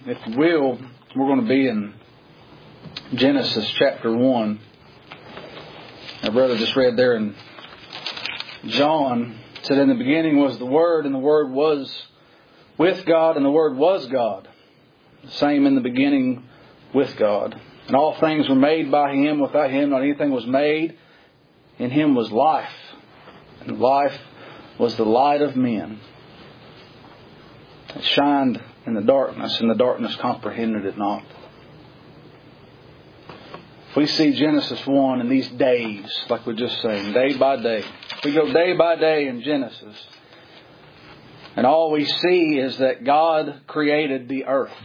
If you will, we're going to be in Genesis chapter 1. Our brother just read there in John, said, "In the beginning was the Word, and the Word was with God, and the Word was God. The same in the beginning with God. And all things were made by Him. Without Him not anything was made. In Him was life, and life was the light of men. It shined in the darkness, and the darkness comprehended it not." If we see Genesis 1 in these days, like we're just saying, day by day, we go day by day in Genesis, and all we see is that God created the earth.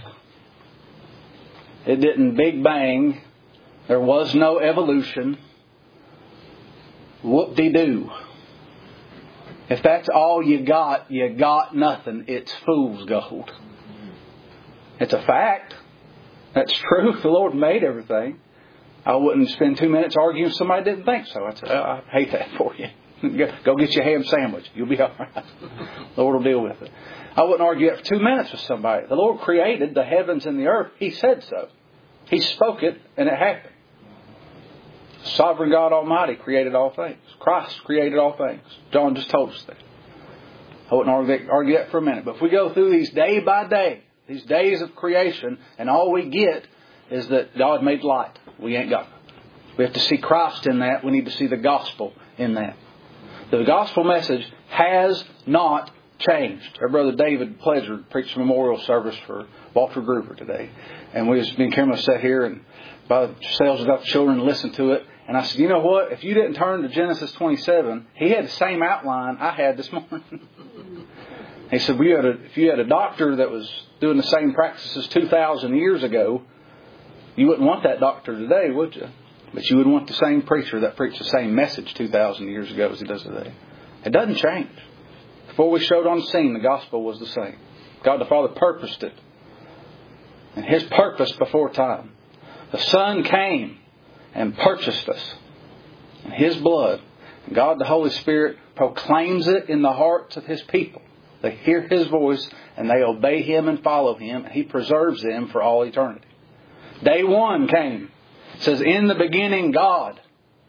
It didn't Big Bang. There was no evolution. Whoop-de-doo. If that's all you got nothing. It's fool's gold. It's a fact. That's true. The Lord made everything. I wouldn't spend 2 minutes arguing if somebody didn't think so. I'd say, I hate that for you. Go get your ham sandwich. You'll be all right. The Lord will deal with it. I wouldn't argue that for 2 minutes with somebody. The Lord created the heavens and the earth. He said so. He spoke it and it happened. Sovereign God Almighty created all things. Christ created all things. John just told us that. I wouldn't argue that for a minute. But if we go through these day by day, these days of creation, and all we get is that God made light. We ain't got it. We have to see Christ in that. We need to see the gospel in that. The gospel message has not changed. Our brother David Pledger preached a memorial service for Walter Gruber today. And me and Cameron sat here and by ourselves got the children to listen to it. And I said, you know what? If you didn't turn to Genesis 27, he had the same outline I had this morning. He said, if you had a doctor that was doing the same practices 2,000 years ago, you wouldn't want that doctor today, would you? But you would want the same preacher that preached the same message 2,000 years ago as he does today. It doesn't change. Before we showed on the scene, the gospel was the same. God the Father purposed it. And His purpose before time. The Son came and purchased us in His blood. And God the Holy Spirit proclaims it in the hearts of His people. They hear His voice and they obey Him and follow Him. And He preserves them for all eternity. Day one came. It says, in the beginning, God.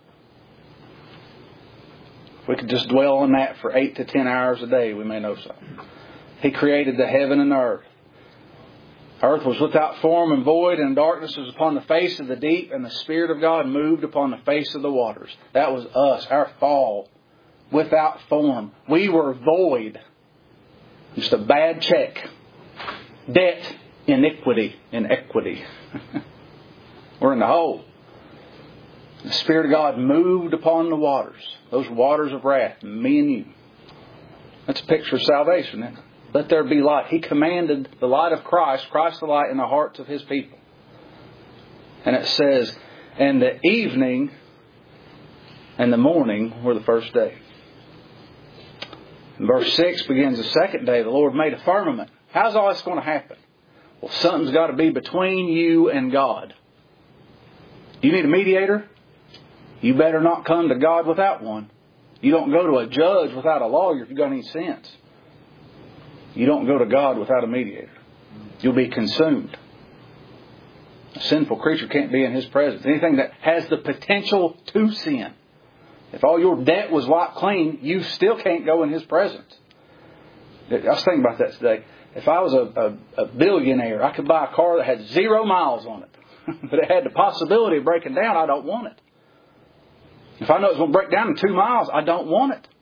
If we could just dwell on that for 8 to 10 hours a day, we may know something. He created the heaven and the earth. Earth was without form and void, and darkness was upon the face of the deep, and the Spirit of God moved upon the face of the waters. That was us, our fall, without form. We were void. Just a bad check. Debt, iniquity, inequity. We're in the hole. The Spirit of God moved upon the waters. Those waters of wrath. Me and you. That's a picture of salvation, isn't it? Let there be light. He commanded the light of Christ the light in the hearts of His people. And it says, and the evening and the morning were the first day. And verse 6 begins the second day. The Lord made a firmament. How's all this going to happen? Well, something's got to be between you and God. You need a mediator? You better not come to God without one. You don't go to a judge without a lawyer if you've got any sense. You don't go to God without a mediator. You'll be consumed. A sinful creature can't be in His presence. Anything that has the potential to sin. If all your debt was wiped clean, you still can't go in His presence. I was thinking about that today. If I was a billionaire, I could buy a car that had 0 miles on it. But it had the possibility of breaking down. I don't want it. If I know it's going to break down in 2 miles, I don't want it.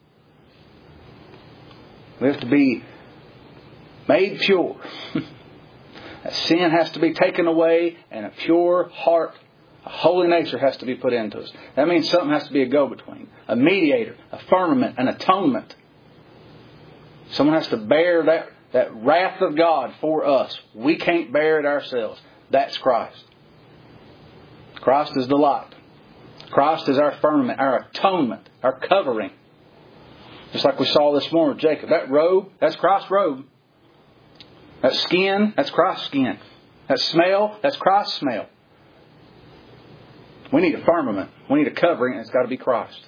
We have to be made pure. That sin has to be taken away, and a pure heart, a holy nature has to be put into us. That means something has to be a go-between. A mediator, a firmament, an atonement. Someone has to bear that wrath of God for us. We can't bear it ourselves. That's Christ. Christ is the light. Christ is our firmament, our atonement, our covering. Just like we saw this morning with Jacob. That robe, that's Christ's robe. That skin, that's Christ's skin. That smell, that's Christ's smell. We need a firmament. We need a covering, and it's got to be Christ.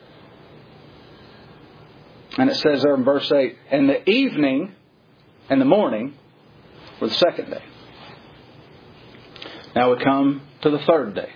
And it says there in verse 8, and the evening and the morning were the second day. Now we come to the third day.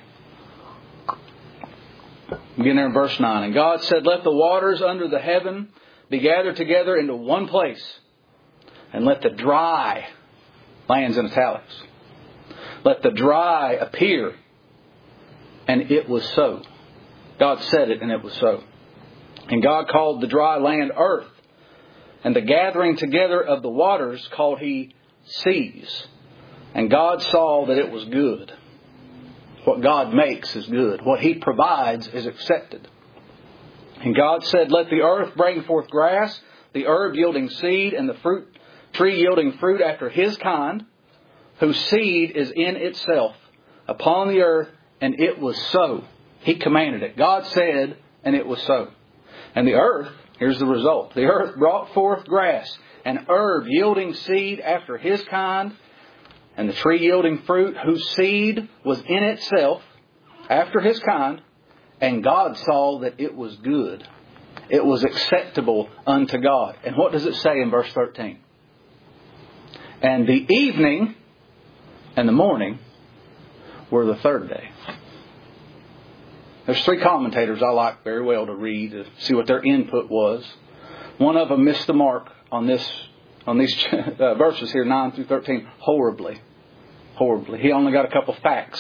Begin there in verse 9. And God said, let the waters under the heaven be gathered together into one place, and let the dry, lands in italics, let the dry appear. And it was so. God said it, and it was so. And God called the dry land earth, and the gathering together of the waters called He seas. And God saw that it was good. What God makes is good. What He provides is accepted. And God said, let the earth bring forth grass, the herb yielding seed, and the tree yielding fruit after his kind, whose seed is in itself, upon the earth. And it was so. He commanded it. God said, and it was so. And the earth, here's the result. The earth brought forth grass, and herb yielding seed after his kind, and the tree yielding fruit, whose seed was in itself, after his kind. And God saw that it was good. It was acceptable unto God. And what does it say in verse 13? And the evening and the morning were the third day. There's three commentators I like very well to read to see what their input was. One of them missed the mark on these verses here, 9 through 13, horribly. Horribly. He only got a couple facts.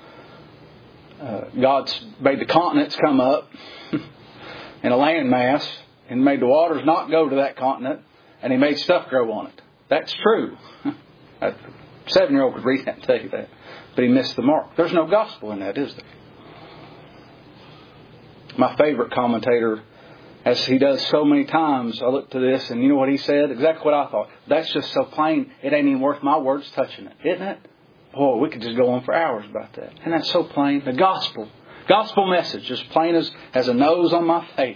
God's made the continents come up in a landmass, and made the waters not go to that continent, and He made stuff grow on it. That's true. A 7-year-old could read that and tell you that. But he missed the mark. There's no gospel in that, is there? My favorite commentator, as he does so many times, I looked to this and you know what he said? Exactly what I thought. That's just so plain, it ain't even worth my words touching it. Isn't it? Oh, we could just go on for hours about that. And that's so plain. The gospel message, as plain as a nose on my face.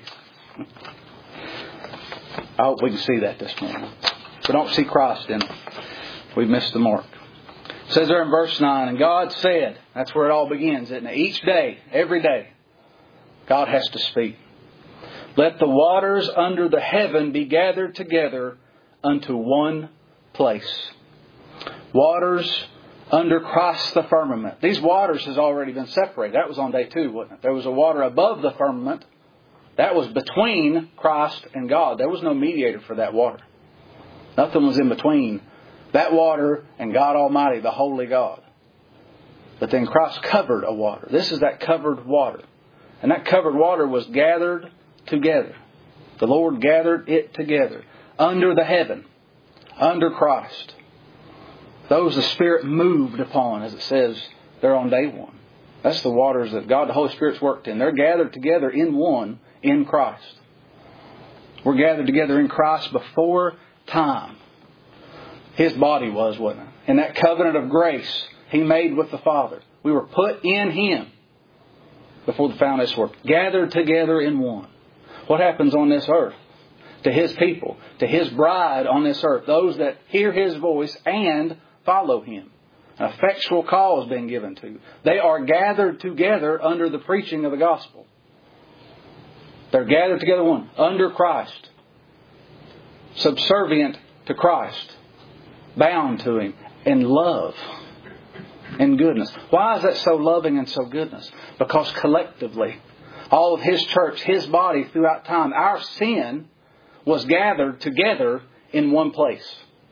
I hope we can see that this morning. If we don't see Christ in it, we've missed the mark. It says there in verse 9, and God said, that's where it all begins, isn't it? Each day, every day, God has to speak. Let the waters under the heaven be gathered together unto one place. Waters under Christ the firmament. These waters has already been separated. That was on day 2, wasn't it? There was a water above the firmament. That was between Christ and God. There was no mediator for that water. Nothing was in between that water and God Almighty, the Holy God. But then Christ covered a water. This is that covered water. And that covered water was gathered together. The Lord gathered it together under the heaven, under Christ. Those the Spirit moved upon, as it says there on day 1. That's the waters that God the Holy Spirit's worked in. They're gathered together in one, in Christ. We're gathered together in Christ before time. His body was, wasn't it? In that covenant of grace He made with the Father. We were put in Him before the foundation of this world. Gathered together in one. What happens on this earth to His people, to His bride on this earth? Those that hear His voice and follow Him. An effectual call has been given to. They are gathered together under the preaching of the gospel. They're gathered together one, under Christ. Subservient to Christ. Bound to Him in love and goodness. Why is that so loving and so goodness? Because collectively, all of His church, His body throughout time, our sin was gathered together in one place.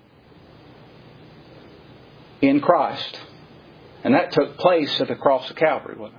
In Christ. And that took place at the cross of Calvary, wasn't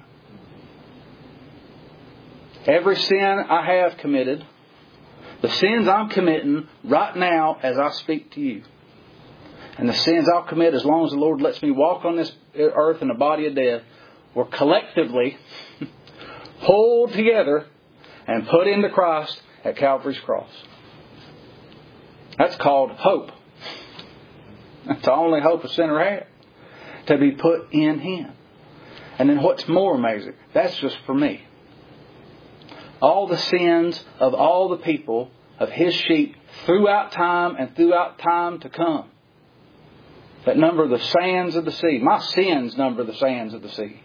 it? Every sin I have committed, the sins I'm committing right now as I speak to you, and the sins I'll commit as long as the Lord lets me walk on this earth in the body of death, were collectively pulled together and put into Christ at Calvary's cross. That's called hope. That's the only hope a sinner had. To be put in Him. And then what's more amazing, that's just for me. All the sins of all the people of His sheep throughout time and throughout time to come. That number the sands of the sea. My sins number the sands of the sea.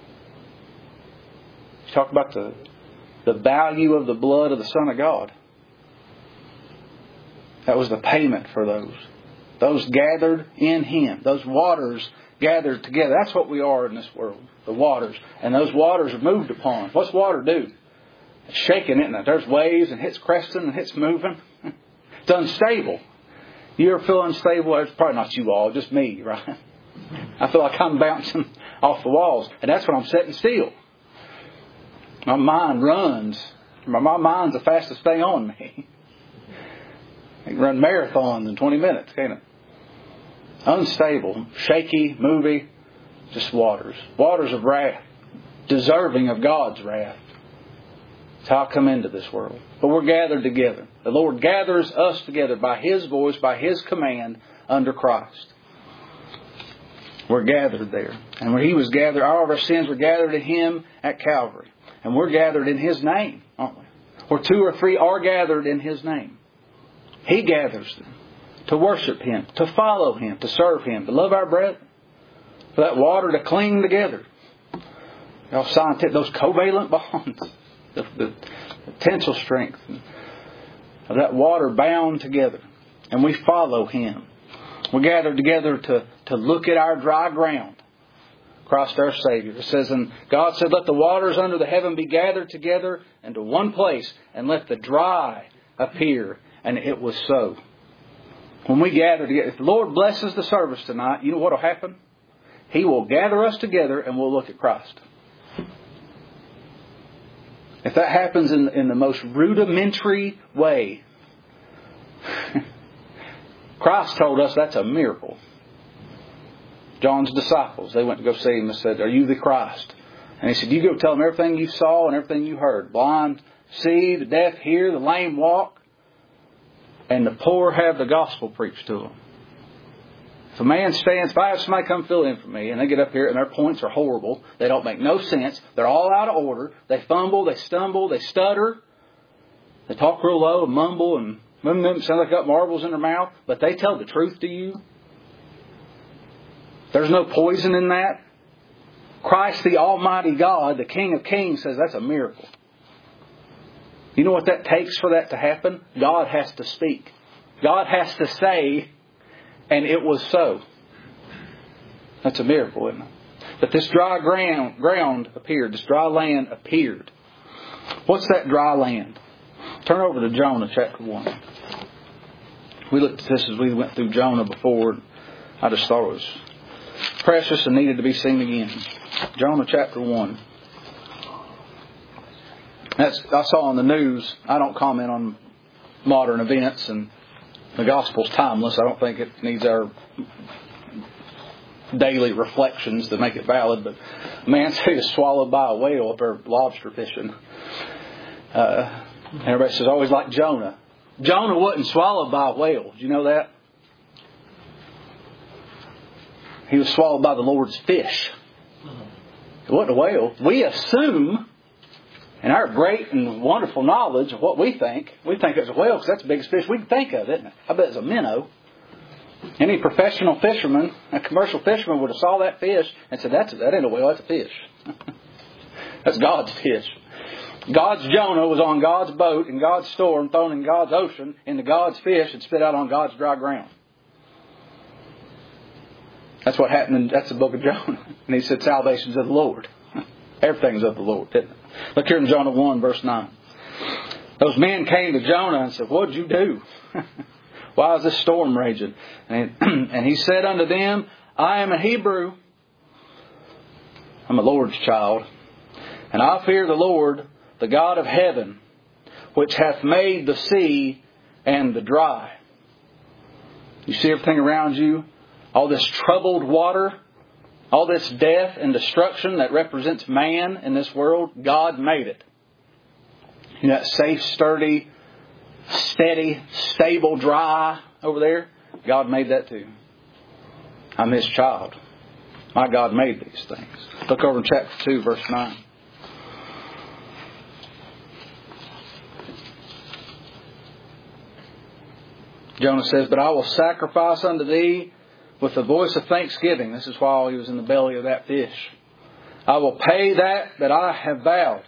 You talk about the value of the blood of the Son of God. That was the payment for those. Those gathered in Him. Those waters gathered together. That's what we are in this world. The waters. And those waters are moved upon. What's water do? It's shaking, isn't it? There's waves and it's cresting and it's moving. It's unstable. You ever feel unstable? It's probably not you all, just me, right? I feel like I'm bouncing off the walls. And that's when I'm sitting still. My mind runs. My mind's the fastest thing on me. I can run marathons in 20 minutes, can't it? Unstable, shaky, moving, just waters. Waters of wrath. Deserving of God's wrath. That's how I come into this world. But we're gathered together. The Lord gathers us together by His voice, by His command, under Christ. We're gathered there. And where He was gathered, all of our sins were gathered in Him at Calvary. And we're gathered in His name, aren't we? Where 2 or 3 are gathered in His name. He gathers them to worship Him, to follow Him, to serve Him, to love our brethren. For that water to cling together. Scientific, those covalent bonds. The tensile strength of that water bound together. And we follow Him. We gather together to look at our dry ground. Christ our Savior. It says, and God said, let the waters under the heaven be gathered together into one place, and let the dry appear. And it was so. When we gather together, if the Lord blesses the service tonight, you know what will happen? He will gather us together and we'll look at Christ. If that happens in the most rudimentary way, Christ told us that's a miracle. John's disciples, they went to go see Him and said, are you the Christ? And He said, you go tell them everything you saw and everything you heard. Blind see, the deaf hear, the lame walk, and the poor have the gospel preached to them. If a man stands, if I have somebody come fill in for me, and they get up here and their points are horrible, they don't make no sense, they're all out of order, they fumble, they stumble, they stutter, they talk real low and mumble and sound like they got marbles in their mouth, but they tell the truth to you. There's no poison in that. Christ the Almighty God, the King of Kings, says that's a miracle. You know what that takes for that to happen? God has to speak. God has to say, and it was so. That's a miracle, isn't it? But this dry ground appeared. This dry land appeared. What's that dry land? Turn over to Jonah chapter 1. We looked at this as we went through Jonah before. I just thought it was precious and needed to be seen again. Jonah chapter 1. I saw on the news, I don't comment on modern events, and the gospel's timeless. I don't think it needs our daily reflections to make it valid. But a man said he was swallowed by a whale up there lobster fishing. Everybody says, always like Jonah. Jonah wasn't swallowed by a whale. Did you know that? He was swallowed by the Lord's fish. It wasn't a whale. We assume, in our great and wonderful knowledge of what we think it's a whale because that's the biggest fish we can think of, isn't it? I bet it's a minnow. Any professional fisherman, a commercial fisherman would have saw that fish and said, that ain't a whale, that's a fish. That's God's fish. God's Jonah was on God's boat in God's storm, thrown in God's ocean, into God's fish and spit out on God's dry ground. That's what happened. That's the book of Jonah. And he said, salvation's of the Lord. Everything's of the Lord, didn't it? Look here in Jonah 1, verse 9. Those men came to Jonah and said, what did you do? Why is this storm raging? And he said unto them, I am a Hebrew. I'm a Lord's child. And I fear the Lord, the God of heaven, which hath made the sea and the dry. You see everything around you? All this troubled water, all this death and destruction that represents man in this world, God made it. You know that safe, sturdy, steady, stable, dry over there? God made that too. I'm His child. My God made these things. Look over in chapter 2, verse 9. Jonah says, but I will sacrifice unto thee with the voice of thanksgiving. This is while he was in the belly of that fish. I will pay that I have vowed.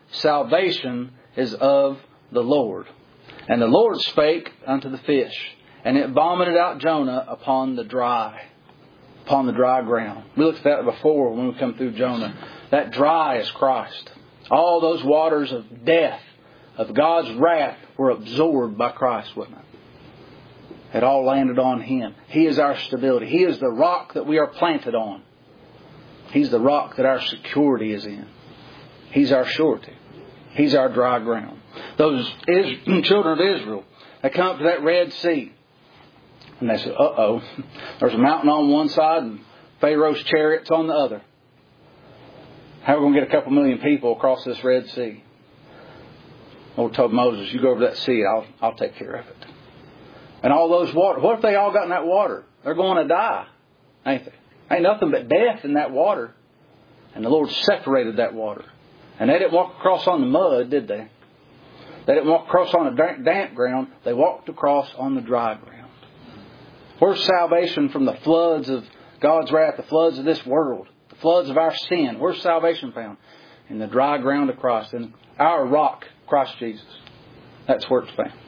Salvation is of the Lord. And the Lord spake unto the fish, and it vomited out Jonah upon the dry ground. We looked at that before when we come through Jonah. That dry is Christ. All those waters of death, of God's wrath, were absorbed by Christ, wasn't it? It all landed on Him. He is our stability. He is the rock that we are planted on. He's the rock that our security is in. He's our surety. He's our dry ground. Those children of Israel, they come up to that Red Sea. And they said, uh-oh, there's a mountain on one side and Pharaoh's chariots on the other. How are we going to get a couple million people across this Red Sea? The Lord told Moses, you go over that sea, I'll take care of it. And all those water, what if they all got in that water? They're going to die, ain't they? Ain't nothing but death in that water. And the Lord separated that water. And they didn't walk across on the mud, did they? They didn't walk across on a damp ground. They walked across on the dry ground. Where's salvation from the floods of God's wrath, the floods of this world, the floods of our sin? Where's salvation found? In the dry ground of Christ. In our rock, Christ Jesus. That's where it's found.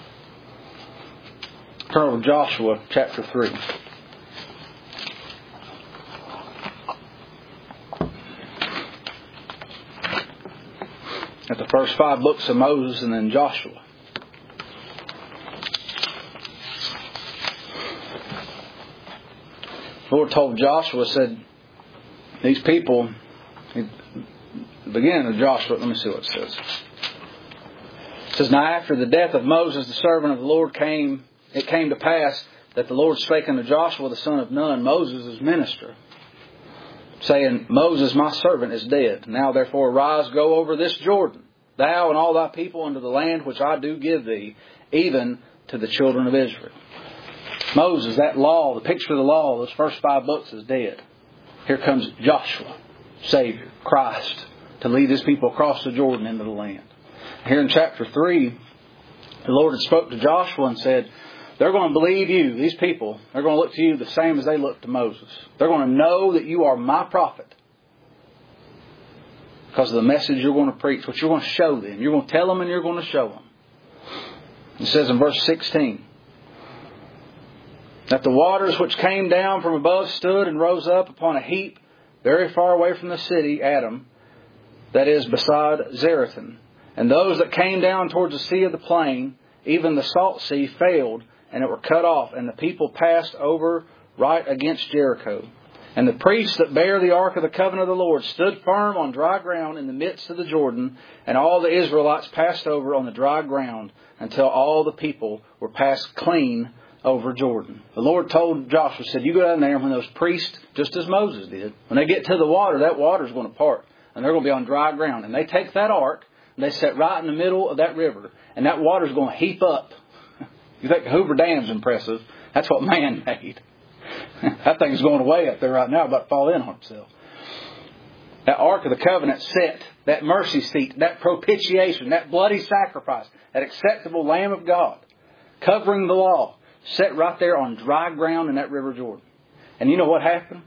Turn over to Joshua chapter 3. At the first 5 books of Moses and then Joshua. The Lord told Joshua, said, these people, beginning of Joshua, let me see what it says. It says, now after the death of Moses, the servant of the Lord it came to pass that the Lord spake unto Joshua, the son of Nun, Moses' minister, saying, Moses, my servant, is dead. Now therefore arise, go over this Jordan, thou and all thy people, unto the land which I do give thee, even to the children of Israel. Moses, that law, the picture of the law, those first 5 books, is dead. Here comes Joshua, Savior, Christ, to lead His people across the Jordan into the land. Here in chapter 3, the Lord had spoke to Joshua and said, they're going to believe you, these people. They're going to look to you the same as they looked to Moses. They're going to know that you are my prophet because of the message you're going to preach, what you're going to show them. You're going to tell them and you're going to show them. It says in verse 16, that the waters which came down from above stood and rose up upon a heap very far away from the city, Adam, that is beside Zarethan. And those that came down towards the sea of the plain, even the salt sea, failed, and it were cut off, and the people passed over right against Jericho. And the priests that bare the ark of the covenant of the Lord stood firm on dry ground in the midst of the Jordan, and all the Israelites passed over on the dry ground until all the people were passed clean over Jordan. The Lord told Joshua, said, you go down there, and when those priests, just as Moses did, when they get to the water, that water is going to part, and they're going to be on dry ground. And they take that ark, and they sit right in the middle of that river, and that water is going to heap up. You think Hoover Dam's impressive? That's what man made. That thing's going away up there right now, about to fall in on itself. That Ark of the Covenant set, that mercy seat, that propitiation, that bloody sacrifice, that acceptable Lamb of God, covering the law, set right there on dry ground in that River Jordan. And you know what happened?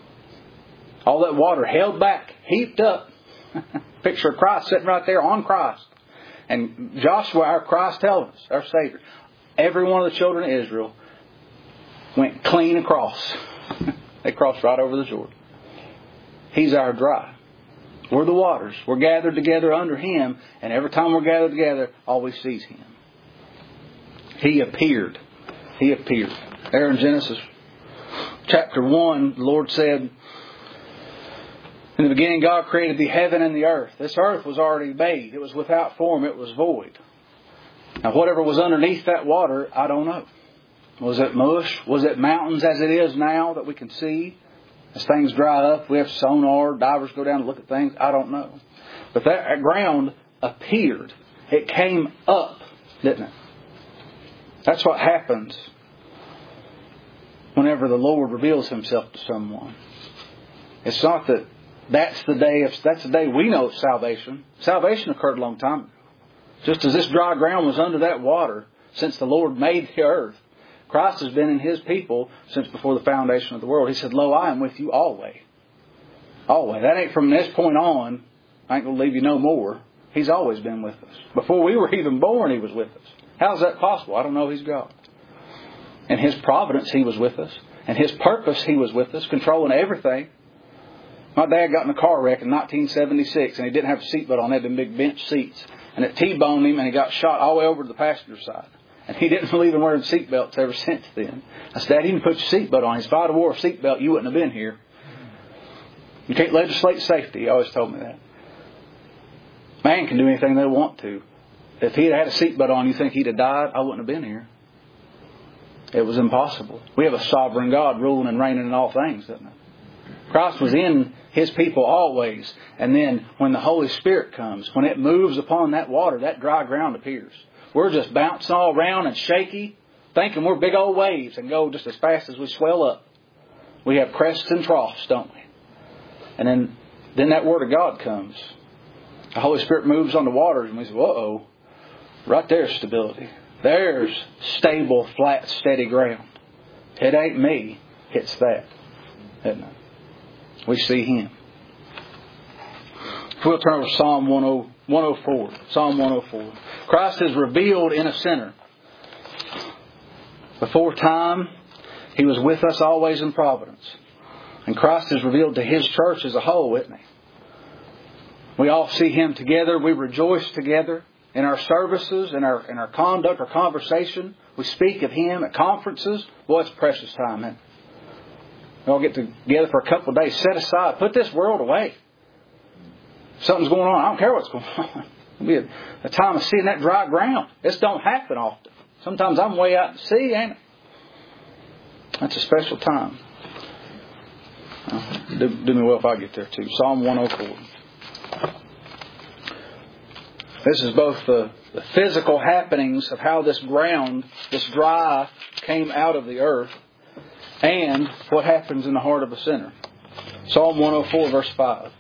All that water held back, heaped up. Picture of Christ sitting right there on Christ. And Joshua, our Christ, tells us, our Savior, every one of the children of Israel went clean across. They crossed right over the Jordan. He's our dry. We're the waters. We're gathered together under Him. And every time we're gathered together, all we see is Him. He appeared. He appeared. There in Genesis chapter 1, the Lord said, in the beginning God created the heaven and the earth. This earth was already made. It was without form. It was void. Now whatever was underneath that water, I don't know. Was it mush? Was it mountains as it is now that we can see? As things dry up, we have sonar, divers go down to look at things. I don't know. But that ground appeared. It came up, didn't it? That's what happens whenever the Lord reveals Himself to someone. It's not that that's the day we know of salvation. Salvation occurred a long time ago. Just as this dry ground was under that water since the Lord made the earth, Christ has been in His people since before the foundation of the world. He said, lo, I am with you always. Always. That ain't from this point on. I ain't going to leave you no more. He's always been with us. Before we were even born, He was with us. How's that possible? I don't know. He's God. In His providence, He was with us. In His purpose, He was with us, controlling everything. My dad got in a car wreck in 1976, and he didn't have a seatbelt on. They had them big bench seats. And it T-boned him, and he got shot all the way over to the passenger side. And he didn't believe in wearing seatbelts ever since then. I said, Dad, you didn't put your seatbelt on. He said, if I'd have wore a seatbelt, you wouldn't have been here. You can't legislate safety. He always told me that. Man can do anything they want to. If he had a seatbelt on, you think he'd have died? I wouldn't have been here. It was impossible. We have a sovereign God ruling and reigning in all things, doesn't it? Christ was in His people always. And then when the Holy Spirit comes, when it moves upon that water, that dry ground appears. We're just bouncing all around and shaky, thinking we're big old waves and go just as fast as we swell up. We have crests and troughs, don't we? And then that Word of God comes. The Holy Spirit moves on the waters and we say, uh-oh, right there's stability. There's stable, flat, steady ground. It ain't me, it's that. Isn't it? We see Him. If we'll turn to Psalm 104. Psalm 104. Christ is revealed in a sinner. Before time, He was with us always in providence. And Christ is revealed to His church as a whole, isn't He? We all see Him together. We rejoice together in our services, in our conduct, our conversation. We speak of Him at conferences. Boy, it's a precious time, isn't it? We all get together for a couple of days. Set aside. Put this world away. Something's going on. I don't care what's going on. It'll be a time of seeing that dry ground. This don't happen often. Sometimes I'm way out to sea, ain't it? That's a special time. Do me well if I get there too. Psalm 104. This is both the physical happenings of how this ground, this dry, came out of the earth, and what happens in the heart of a sinner. Psalm 104, verse 5.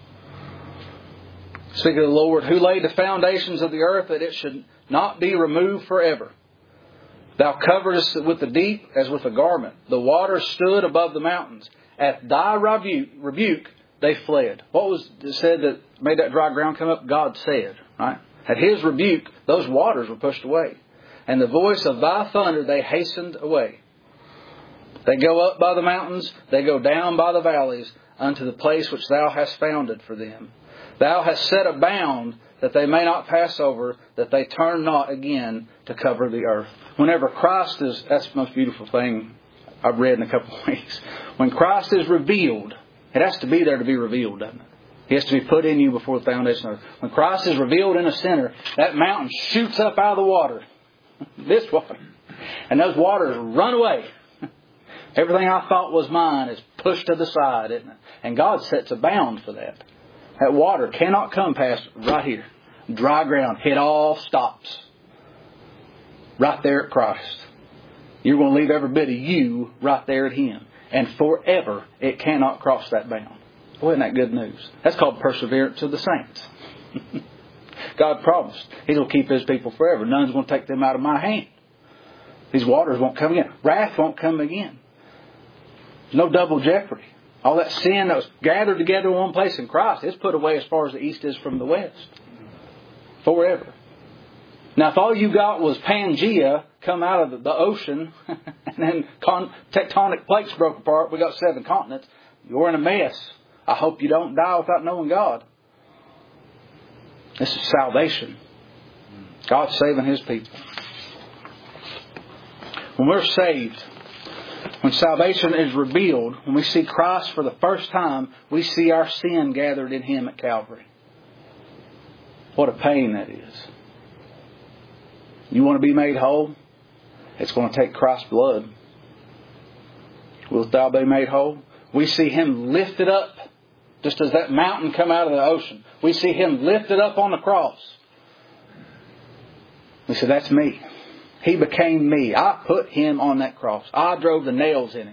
Speaking of the Lord, who laid the foundations of the earth that it should not be removed forever. Thou coverest it with the deep as with a garment. The waters stood above the mountains. At thy rebuke they fled. What was it said that made that dry ground come up? God said, right? At His rebuke, those waters were pushed away. And the voice of thy thunder they hastened away. They go up by the mountains, they go down by the valleys, unto the place which Thou hast founded for them. Thou hast set a bound that they may not pass over, that they turn not again to cover the earth. Whenever Christ is, that's the most beautiful thing I've read in a couple of weeks. When Christ is revealed, it has to be there to be revealed, doesn't it? He has to be put in you before the foundation of the earth. When Christ is revealed in a sinner, that mountain shoots up out of the water. This water. And those waters run away. Everything I thought was mine is pushed to the side, isn't it? And God sets a bound for that. That water cannot come past right here. Dry ground. It all stops. Right there at Christ. You're going to leave every bit of you right there at Him. And forever it cannot cross that bound. Boy, isn't that good news? That's called perseverance of the saints. God promised He'll keep His people forever. None's going to take them out of my hand. These waters won't come again. Wrath won't come again. There's no double jeopardy. All that sin that was gathered together in one place in Christ is put away as far as the east is from the west. Forever. Now, if all you got was Pangea come out of the ocean and then tectonic plates broke apart, we got 7 continents, you're in a mess. I hope you don't die without knowing God. This is salvation. God's saving His people. When we're saved, when salvation is revealed, when we see Christ for the first time, we see our sin gathered in Him at Calvary. What a pain that is. You want to be made whole? It's going to take Christ's blood. Wilt thou be made whole? We see Him lifted up, just as that mountain come out of the ocean. We see Him lifted up on the cross. We say, that's me. He became me. I put Him on that cross. I drove the nails in Him.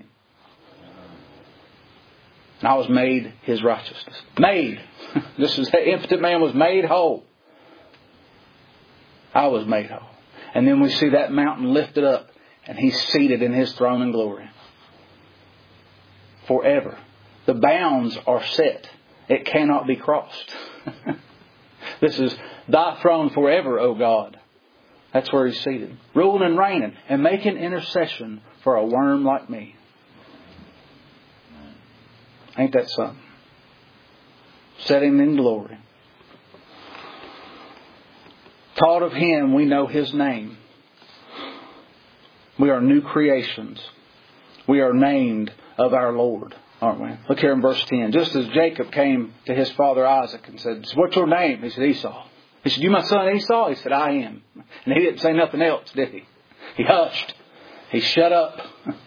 And I was made His righteousness. Made. Just as that impotent man was made whole. I was made whole. And then we see that mountain lifted up. And He's seated in His throne in glory. Forever. The bounds are set. It cannot be crossed. This is thy throne forever, O God. That's where He's seated. Ruling and reigning and making intercession for a worm like me. Ain't that something? Setting in glory. Taught of Him, we know His name. We are new creations. We are named of our Lord, aren't we? Look here in verse 10. Just as Jacob came to his father Isaac and said, "What's your name?" He said, "Esau." He said, "You my son Esau?" He said, "I am." And he didn't say nothing else, did he? He hushed. He shut up.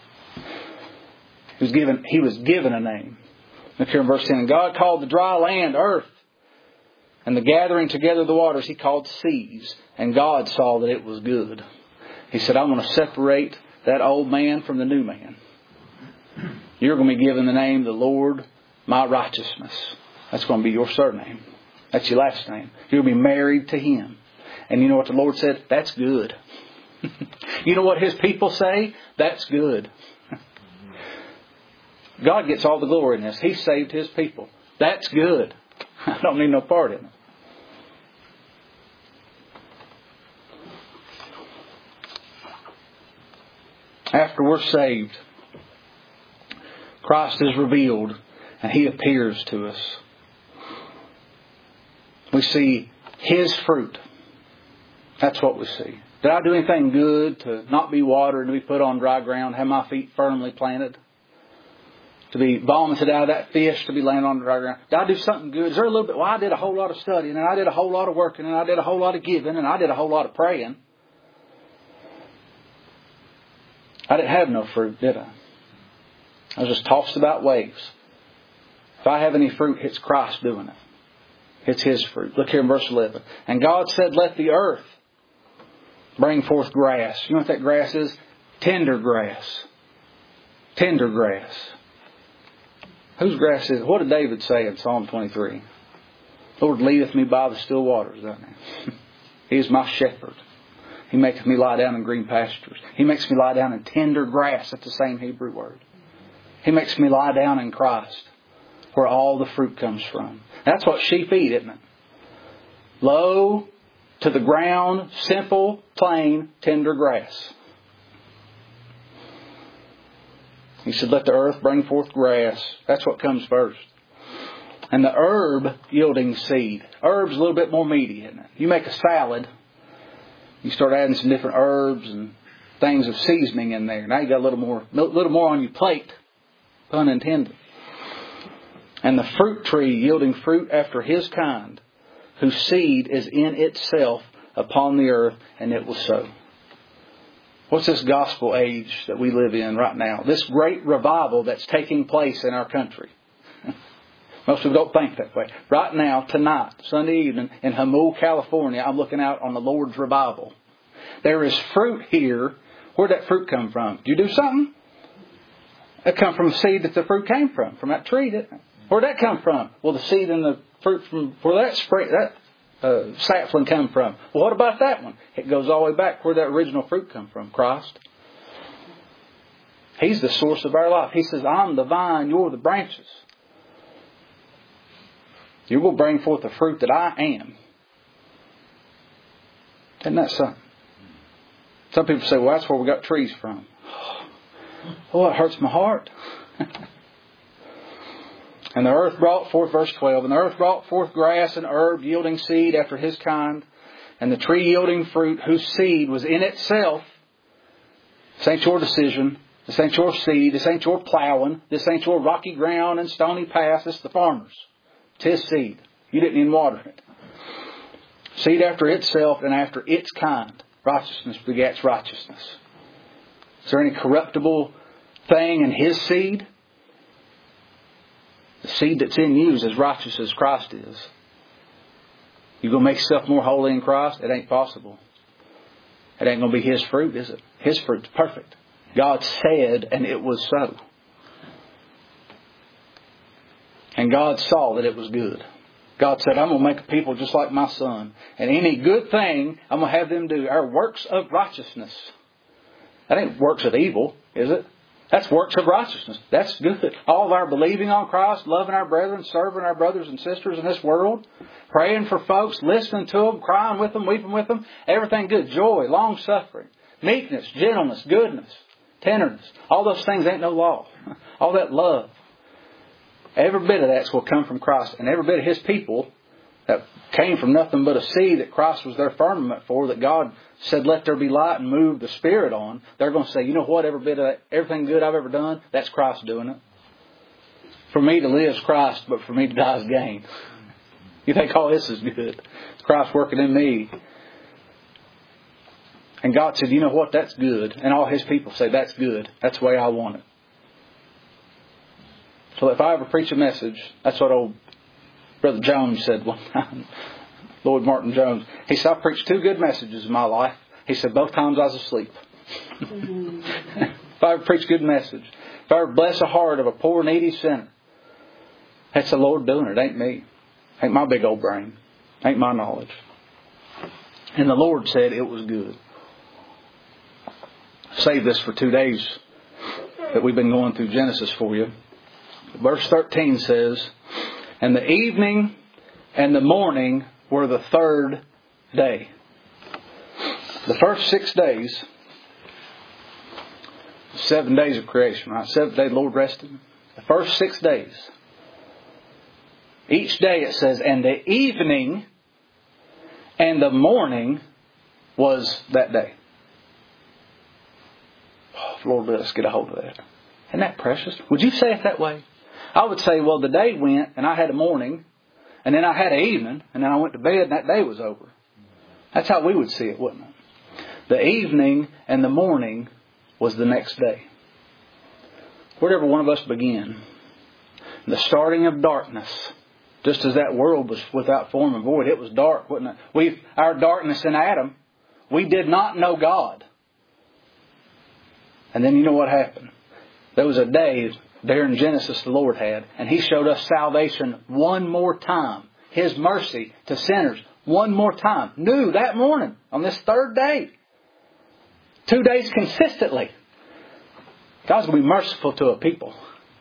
He was given a name. Look here in verse 10. God called the dry land earth, and the gathering together of the waters He called seas. And God saw that it was good. He said, "I'm going to separate that old man from the new man. You're going to be given the name, the Lord, my righteousness." That's going to be your surname. That's your last name. You'll be married to Him. And you know what the Lord said? That's good. You know what His people say? That's good. God gets all the glory in this. He saved His people. That's good. I don't need no part in it. After we're saved, Christ is revealed and He appears to us. We see His fruit. That's what we see. Did I do anything good to not be watered, to be put on dry ground, have my feet firmly planted? To be vomited out of that fish, to be laying on the dry ground? Did I do something good? Is there a little bit? Well, I did a whole lot of studying, and I did a whole lot of working, and I did a whole lot of giving, and I did a whole lot of praying. I didn't have no fruit, did I? I was just tossed about waves. If I have any fruit, it's Christ doing it. It's His fruit. Look here in verse 11. And God said, "Let the earth bring forth grass." You know what that grass is? Tender grass. Tender grass. Whose grass is it? What did David say in Psalm 23? "Lord leadeth me by the still waters," doesn't He? He is my shepherd. He maketh me lie down in green pastures. He makes me lie down in tender grass. That's the same Hebrew word. He makes me lie down in Christ, where all the fruit comes from. That's what sheep eat, isn't it? Low to the ground, simple, plain, tender grass. He said, "Let the earth bring forth grass." That's what comes first. And the herb yielding seed. Herb's a little bit more meaty, isn't it? You make a salad, you start adding some different herbs and things of seasoning in there. Now you got a little more on your plate, pun intended. And the fruit tree yielding fruit after his kind, whose seed is in itself upon the earth, and it will sow. What's this gospel age that we live in right now? This great revival that's taking place in our country. Most people don't think that way. Right now, tonight, Sunday evening, in Hamul, California, I'm looking out on the Lord's revival. There is fruit here. Where'd that fruit come from? Did you do something? It come from the seed that the fruit came from that tree, didn't it? Where'd that come from? Well, the seed and the fruit from where that sapling come from. Well, what about that one? It goes all the way back. Where'd that original fruit come from? Christ. He's the source of our life. He says, "I'm the vine, you're the branches. You will bring forth the fruit that I am." Isn't that something? Some people say, "Well, that's where we got trees from." Oh, it hurts my heart. And the earth brought forth, verse 12, and the earth brought forth grass and herb yielding seed after his kind, and the tree yielding fruit whose seed was in itself. This ain't your decision. This ain't your seed. This ain't your plowing. This ain't your rocky ground and stony paths. This is the farmer's. It's his seed. You didn't even water it. Seed after itself and after its kind. Righteousness begets righteousness. Is there any corruptible thing in his seed? The seed that's in you is as righteous as Christ is. You going to make yourself more holy in Christ? It ain't possible. It ain't going to be his fruit, is it? His fruit's perfect. God said, and it was so. And God saw that it was good. God said, "I'm going to make a people just like my Son. And any good thing I'm going to have them do are works of righteousness." That ain't works of evil, is it? That's works of righteousness. That's good. All of our believing on Christ, loving our brethren, serving our brothers and sisters in this world, praying for folks, listening to them, crying with them, weeping with them. Everything good. Joy, long-suffering, meekness, gentleness, goodness, tenderness. All those things ain't no law. All that love. Every bit of that's will come from Christ. And every bit of His people that came from nothing but a seed that Christ was their firmament for, that God said, let there be light, and moved the Spirit on, they're going to say, you know what, every bit of that, everything good I've ever done, that's Christ doing it. For me to live is Christ, but for me to die is gain. You think, oh, this is good. It's Christ working in me. And God said, you know what, that's good. And all His people say, that's good. That's the way I want it. So if I ever preach a message, that's what old Brother Jones said one time. Lloyd Martin Jones. He said, I preached 2 good messages in my life. He said, both times I was asleep. If I ever preach a good message, if I ever bless the heart of a poor needy sinner, that's the Lord doing it. It ain't me. It ain't my big old brain. It ain't my knowledge. And the Lord said it was good. Save this for 2 days that we've been going through Genesis for you. Verse 13 says, and the evening and the morning were the 3rd day. The first 6 days, 7 days of creation, right? 7th day the Lord rested. The first 6 days. Each day it says, and the evening and the morning was that day. Oh, Lord, let us get a hold of that. Isn't that precious? Would you say it that way? I would say, well, the day went and I had a morning, and then I had an evening, and then I went to bed and that day was over. That's how we would see it, wouldn't it? The evening and the morning was the next day. Where'd every one of us begin? The starting of darkness. Just as that world was without form and void, it was dark, wasn't it? Our darkness in Adam, we did not know God. And then you know what happened? There was a day there in Genesis the Lord had, and He showed us salvation one more time. His mercy to sinners one more time. New that morning on this 3rd day. 2 days consistently. God's going to be merciful to a people.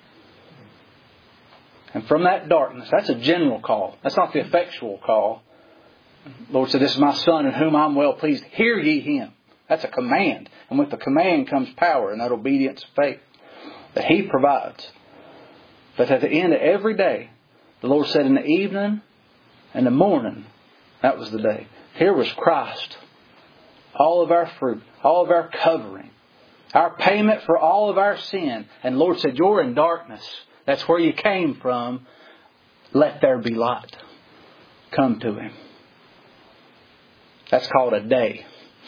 And from that darkness, that's a general call. That's not the effectual call. The Lord said, this is my Son in whom I'm well pleased. Hear ye Him. That's a command. And with the command comes power and that obedience of faith that He provides. But at the end of every day, the Lord said in the evening and the morning, that was the day. Here was Christ. All of our fruit, all of our covering, our payment for all of our sin. And the Lord said, you're in darkness. That's where you came from. Let there be light. Come to Him. That's called a day.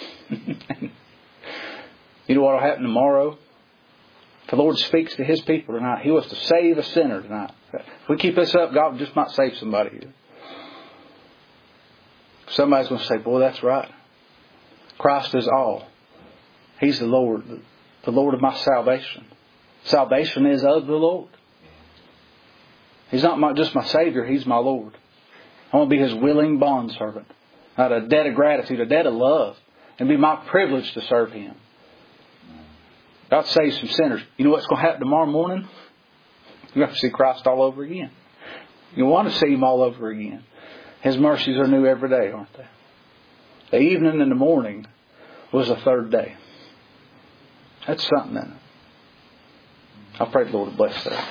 You know what will happen tomorrow? If the Lord speaks to His people tonight, He wants to save a sinner tonight. If we keep this up, God just might save somebody here. Somebody's going to say, boy, that's right. Christ is all. He's the Lord of my salvation. Salvation is of the Lord. He's not just my Savior, He's my Lord. I want to be His willing bondservant. Out of a debt of gratitude, a debt of love. And be my privilege to serve Him. God saves some sinners. You know what's going to happen tomorrow morning? You're going to see Christ all over again. You want to see Him all over again. His mercies are new every day, aren't they? The evening and the morning was the 3rd day. That's something, isn't it? I pray the Lord to bless that.